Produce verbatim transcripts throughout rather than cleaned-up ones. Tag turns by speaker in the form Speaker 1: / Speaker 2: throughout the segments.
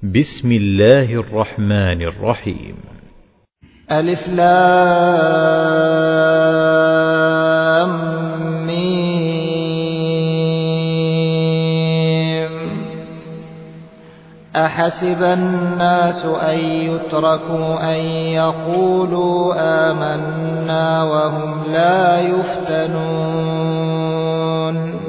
Speaker 1: بسم الله الرحمن الرحيم.
Speaker 2: ألف لام ميم. أحسب الناس أن يتركوا أن يقولوا آمنا وهم لا يفتنون.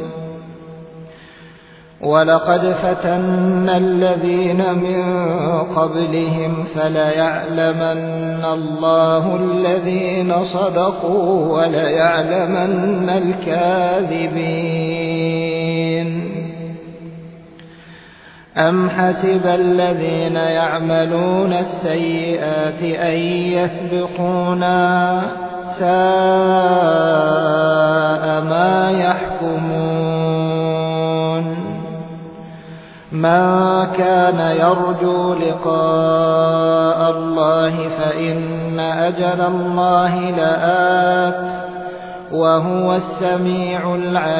Speaker 2: ولقد فتنا الذين من قبلهم فليعلمن الله الذين صدقوا وليعلمن الكاذبين. أم حسب الذين يعملون السيئات أن يسبقونا ساء ما يحكمون. من كان يرجو لقاء الله فإن أجل الله لآت وهو السميع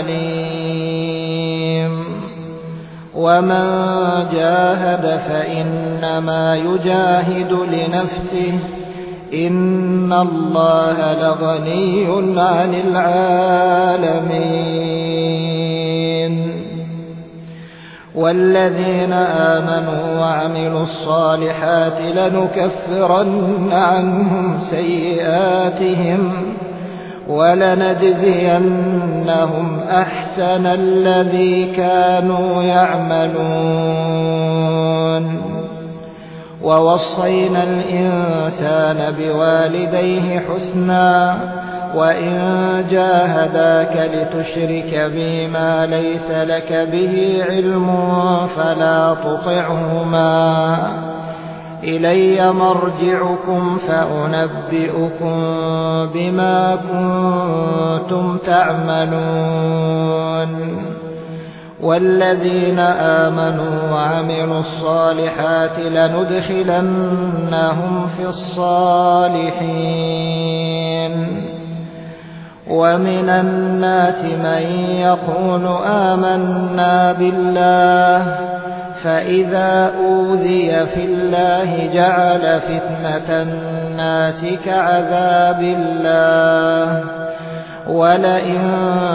Speaker 2: العليم. ومن جاهد فإنما يجاهد لنفسه إن الله لغني عن العالمين. والذين آمنوا وعملوا الصالحات لنكفرن عنهم سيئاتهم ولنجزينهم أحسن الذي كانوا يعملون. ووصينا الإنسان بوالديه حسنا وإن جاهداك لتشرك بي ما ليس لك به علم فلا تطعهما إلي مرجعكم فأنبئكم بما كنتم تعملون. والذين آمنوا وعملوا الصالحات لندخلنهم في الصالحين. ومن الناس من يقول آمنا بالله فإذا أوذي في الله جعل فتنة الناس كعذاب الله ولئن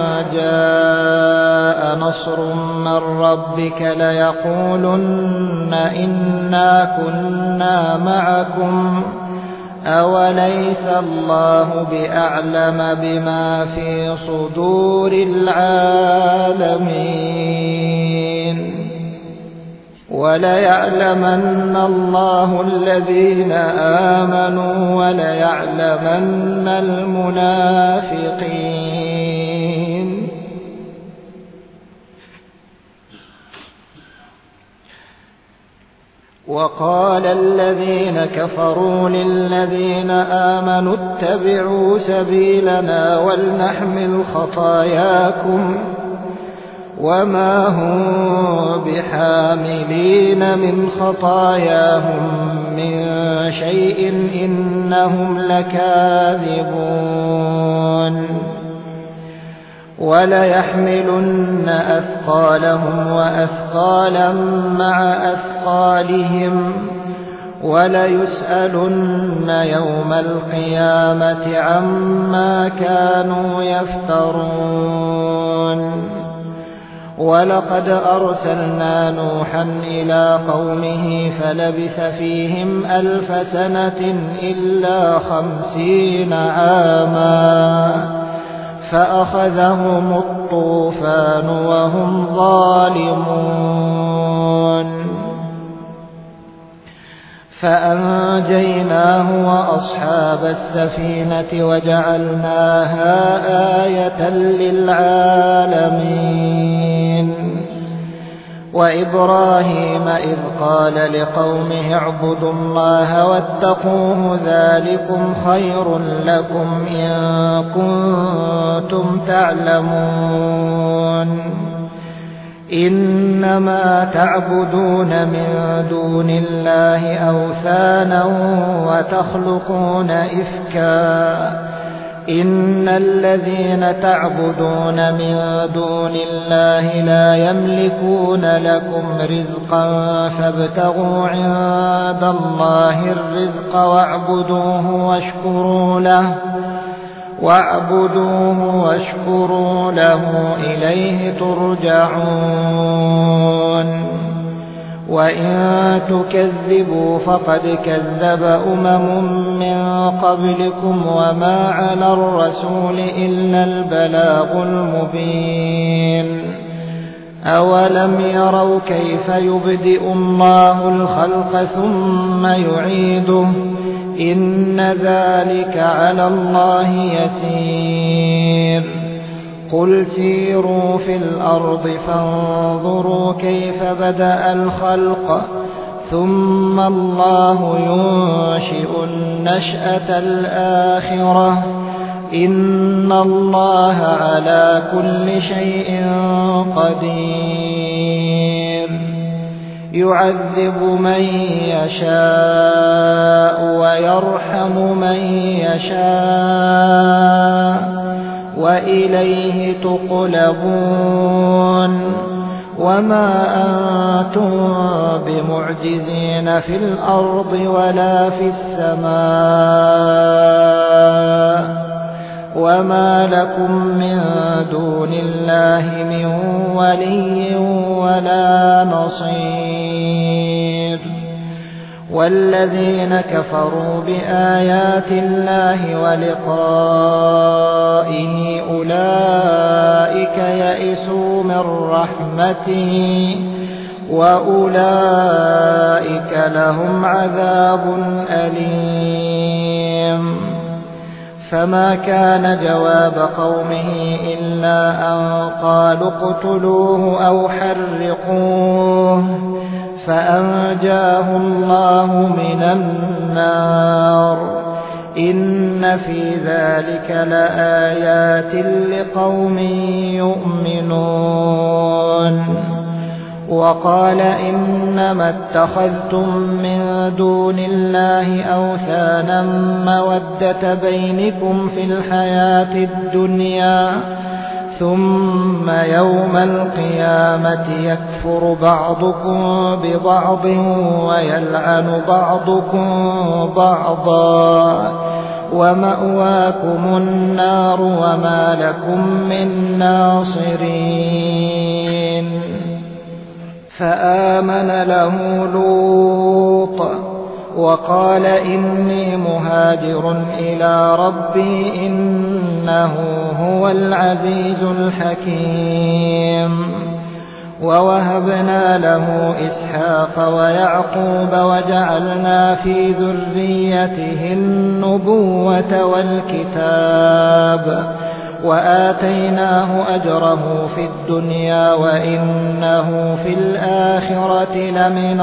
Speaker 2: جاء نصر من ربك ليقولن إنا كنا معكم أوليس الله بأعلم بما في صدور العالمين. وليعلمن الله الذين آمنوا وليعلمن المنافقين. وقال الذين كفروا للذين آمنوا اتبعوا سبيلنا ولنحمل خطاياكم وما هم بحاملين من خطاياهم من شيء إنهم لكاذبون. وليحملن أثقالهم وأثقالا مع أثقالهم وليسألن يوم القيامة عما كانوا يفترون. ولقد أرسلنا نوحا إلى قومه فلبث فيهم ألف سنة إلا خمسين عاما فأخذهم الطوفان وهم ظالمون. فأنجيناه وأصحاب السفينة وجعلناها آية للعالمين. وإبراهيم إذ قال لقومه اعبدوا الله واتقوه ذلكم خير لكم إن كنتم تعلمون. إنما تعبدون من دون الله أوثانا وتخلقون إفكا إن الذين تعبدون من دون الله لا يملكون لكم رزقا فابتغوا عند الله الرزق واعبدوه واشكروا له واعبدوه واشكروا له إليه ترجعون وإن تكذبوا فقد كذب أمم من قبلكم وما على الرسول إلا البلاغ المبين أولم يروا كيف يبدئ الله الخلق ثم يعيده إن ذلك على الله يسير قل سيروا في الأرض فانظروا كيف بدأ الخلق ثم الله ينشئ النشأة الآخرة إن الله على كل شيء قدير يعذب من يشاء ويرحم من يشاء وإليه تقلبون وما أنتم بمعجزين في الأرض ولا في السماء وما لكم من دون الله من ولي ولا نصير والذين كفروا بآيات الله ولقائه أولئك يئسوا من رحمته وأولئك لهم عذاب أليم فما كان جواب قومه إلا أن قالوا اقتلوه أو حرقوه فأنجاه الله من النار إن في ذلك لآيات لقوم يؤمنون وقال إنما اتخذتم من دون الله أوثانا مودة بينكم في الحياة الدنيا ثم يوم القيامة يكفر بعضكم ببعض ويلعن بعضكم بعضا ومأواكم النار وما لكم من ناصرين فآمن له لوط وقال إني مهاجر إلى ربي إنه هو العزيز الحكيم ووهبنا له إسحاق ويعقوب وجعلنا في ذريته النبوة والكتاب وآتيناه أجره في الدنيا وإنه في الآخرة لمن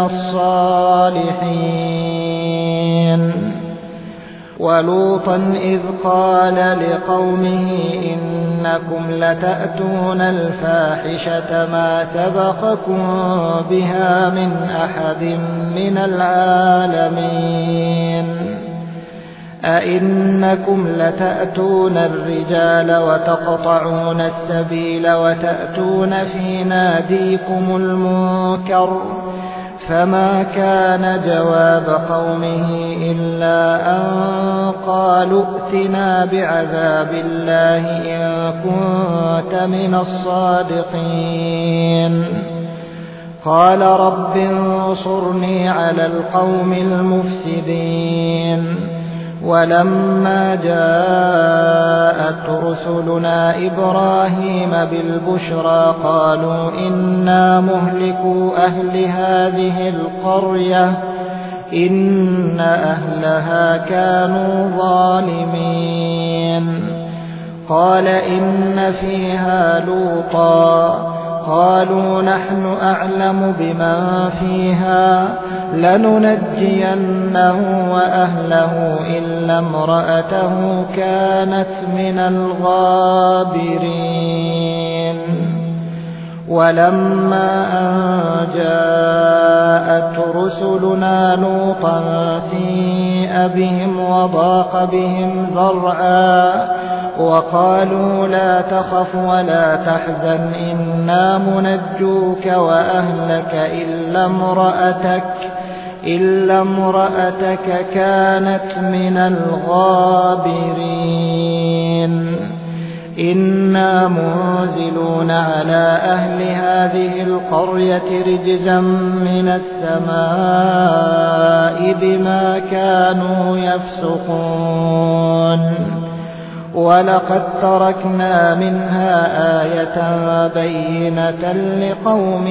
Speaker 2: الصالحين ولوطا إذ قال لقومه إنكم لتأتون الفاحشة ما سبقكم بها من أحد من العالمين أئنكم لتأتون الرجال وتقطعون السبيل وتأتون في ناديكم المنكر فما كان جواب قومه إلا أن قالوا ائتنا بعذاب الله إن كنت من الصادقين قال رب انصرني على القوم المفسدين ولما جاءت رسلنا إبراهيم بالبشرى قالوا إنا مهلكو أهل هذه القرية إن أهلها كانوا ظالمين قال إن فيها لوطا قالوا نحن أعلم بمن فيها لننجينه وأهله إلا امرأته كانت من الغابرين ولما أن جاءت رسلنا لوطا سيء بهم وضاق بهم ذرعا وقالوا لا تخف ولا تحزن إنا منجوك وأهلك إلا امرأتك إلا امرأتك كانت من الغابرين إنا منزلون على أهل هذه القرية رجزا من السماء بما كانوا يفسقون ولقد تركنا منها آية بينة لقوم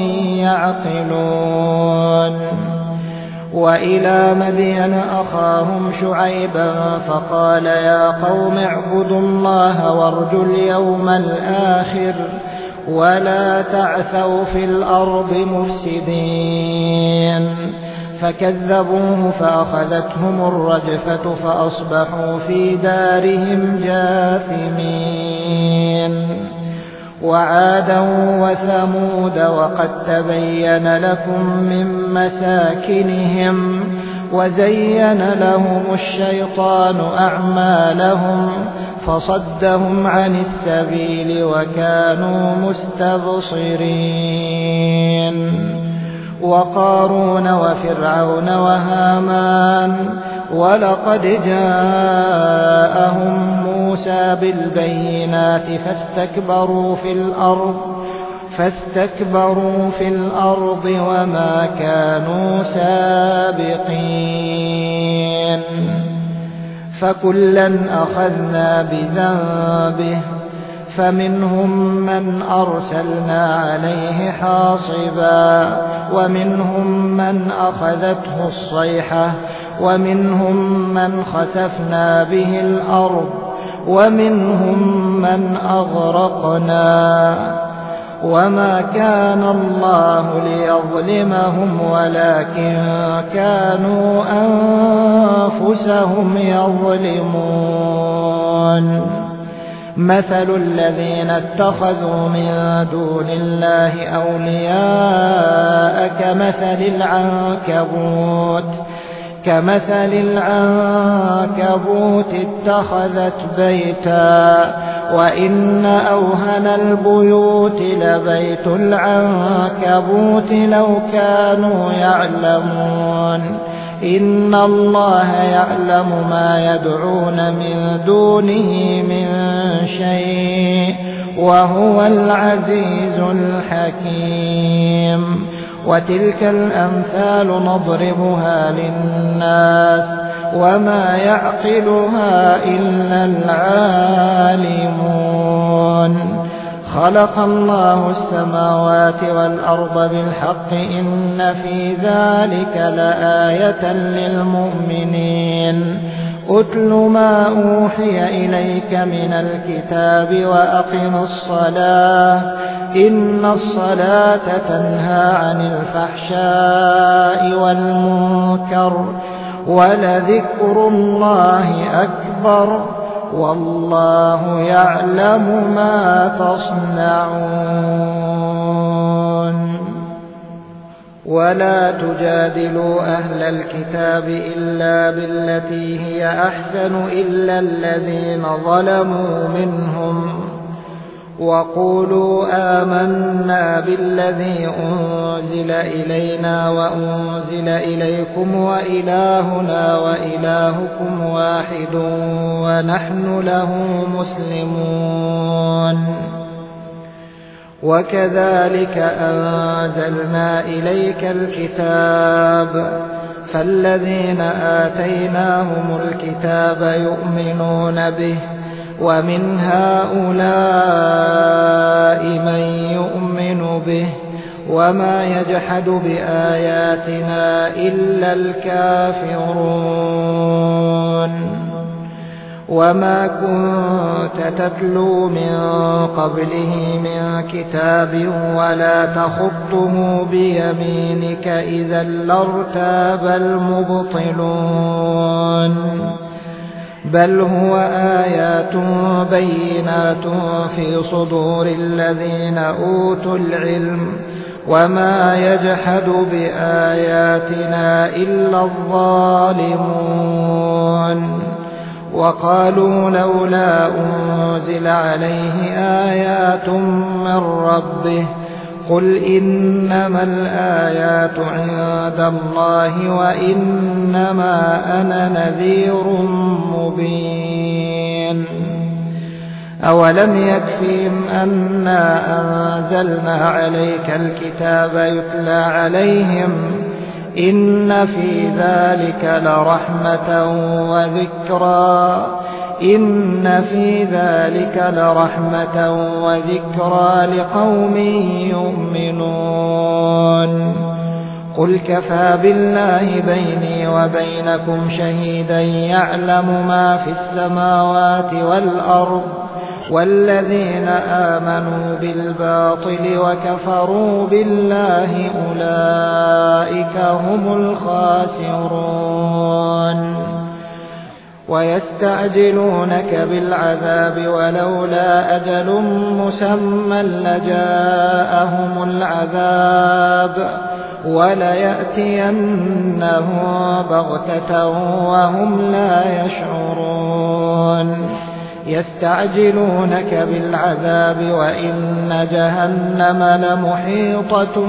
Speaker 2: يعقلون وإلى مدين أخاهم شعيبا فقال يا قوم اعبدوا الله وارجوا اليوم الآخر ولا تعثوا في الأرض مفسدين فكذبوه فأخذتهم الرجفة فأصبحوا في دارهم جاثمين وعادا وثمود وقد تبين لكم من مساكنهم وزين لهم الشيطان أعمالهم فصدهم عن السبيل وكانوا مستبصرين وقارون وفرعون وهامان ولقد جاءهم موسى بالبينات فاستكبروا في الأرض فاستكبروا في الأرض وما كانوا سابقين فكلا أخذنا بذنبه فمنهم من أرسلنا عليه حاصبا ومنهم من أخذته الصيحة ومنهم من خسفنا به الأرض ومنهم من أغرقنا وما كان الله ليظلمهم ولكن كانوا أنفسهم يظلمون مثل الذين اتخذوا من دون الله أولياء كمثل العنكبوت كمثل العنكبوت اتخذت بيتا وإن أوهن البيوت لبيت العنكبوت لو كانوا يعلمون إن الله يعلم ما يدعون من دونه من شيء وهو العزيز الحكيم وتلك الأمثال نضربها للناس وما يعقلها إلا العالمون خلق الله السماوات والأرض بالحق إن في ذلك لآية للمؤمنين أتل ما أوحي إليك من الكتاب وأقم الصلاة إن الصلاة تنهى عن الفحشاء والمنكر ولذكر الله أكبر والله يعلم ما تصنعون ولا تجادلوا أهل الكتاب إلا بالتي هي أحسن إلا الذين ظلموا منهم وقولوا آمنا بالذي أنزل إلينا وأنزل إليكم وإلهنا وإلهكم واحد ونحن له مسلمون وكذلك أنزلنا إليك الكتاب فالذين آتيناهم الكتاب يؤمنون به ومن هؤلاء من يؤمن به وما يجحد بآياتنا إلا الكافرون وما كنت تتلو من قبله من كتاب ولا تخطه بيمينك إذا لارتاب المبطلون بل هو آيات بينات في صدور الذين أوتوا العلم وما يجحد بآياتنا إلا الظالمون وقالوا لولا أنزل عليه آيات من ربه قل إنما الآيات عند الله وإنما أنا نذير مبين أولم يكفهم أنا أنزلنا عليك الكتاب يتلى عليهم إن في ذلك لرحمة وذكرى إن في ذلك لرحمة وذكرى لقوم يؤمنون قل كفى بالله بيني وبينكم شهيدا يعلم ما في السماوات والأرض والذين آمنوا بالباطل وكفروا بالله أولئك هم الخاسرون ويستعجلونك بالعذاب ولولا أجل مسمى لجاءهم العذاب وليأتينهم بغتة وهم لا يشعرون يستعجلونك بالعذاب وإن جهنم لمحيطة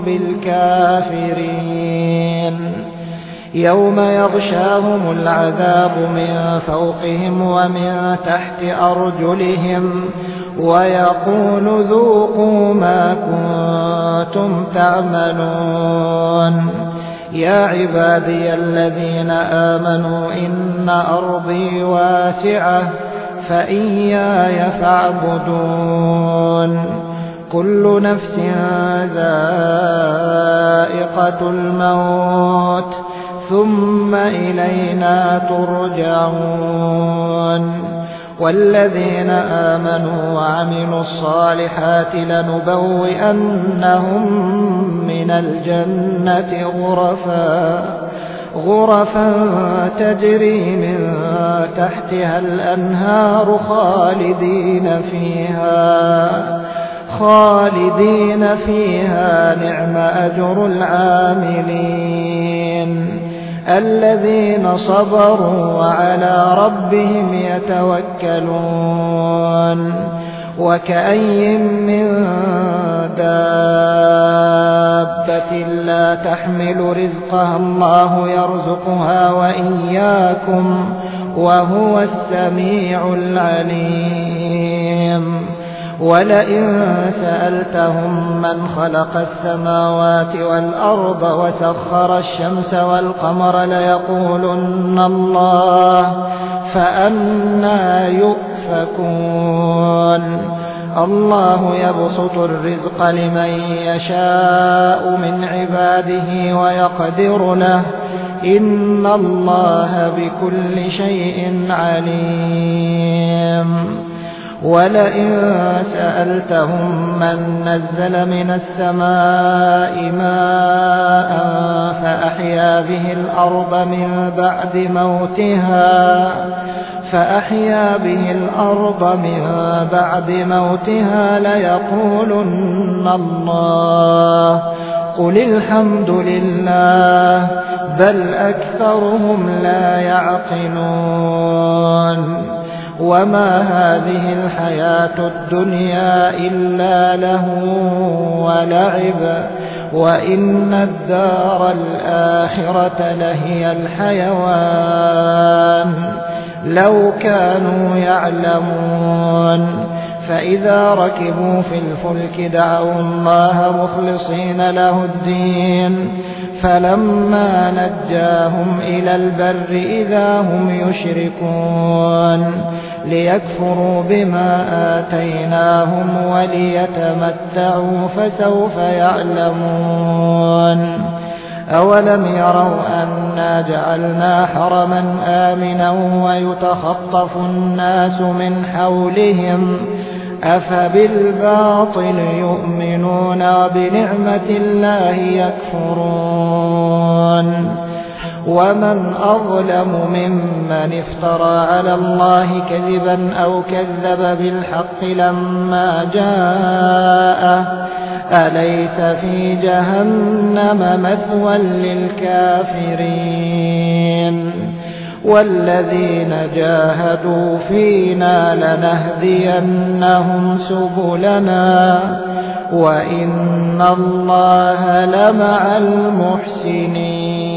Speaker 2: بالكافرين يوم يغشاهم العذاب من فوقهم ومن تحت أرجلهم ويقول ذوقوا ما كنتم تعملون يا عبادي الذين آمنوا إن أرضي واسعة فإياي فاعبدون كل نفس ذائقة الموت ثم إلينا ترجعون والذين آمنوا وعملوا الصالحات لنبوئنهم من الجنة غرفا غرفا تجري من تحتها الأنهار خالدين فيها خالدين فيها نعم أجر العاملين الذين صبروا وعلى ربهم يتوكلون وكأي من دابة لا تحمل رزقها الله يرزقها وإياكم وهو السميع العليم ولئن سألتهم من خلق السماوات والأرض وسخر الشمس والقمر ليقولن الله فأنى يؤفكون الله يبسط الرزق لمن يشاء من عباده ويقدر له إن الله بكل شيء عليم ولئن سألتهم من نزل من السماء ماء فأحيا به الأرض من بعد موتها فأحيا به الأرض من بعد موتها ليقولن الله قل الحمد لله بل أكثرهم لا يعقلون وما هذه الحياة الدنيا إلا لهو ولعب وإن الدار الآخرة لهي الحيوان لو كانوا يعلمون فإذا ركبوا في الفلك دعوا الله مخلصين له الدين فلما نجاهم إلى البر إذا هم يشركون ليكفروا بما آتيناهم وليتمتعوا فسوف يعلمون أولم يروا أنا جعلنا حرما آمنا ويتخطف الناس من حولهم أفبالباطل يؤمنون وبنعمة الله يكفرون ومن أظلم ممن افترى على الله كذبا أو كذب بالحق لما جاءه أليس في جهنم مثوى للكافرين والذين جاهدوا فينا لنهدينهم سبلنا وإن الله لمع المحسنين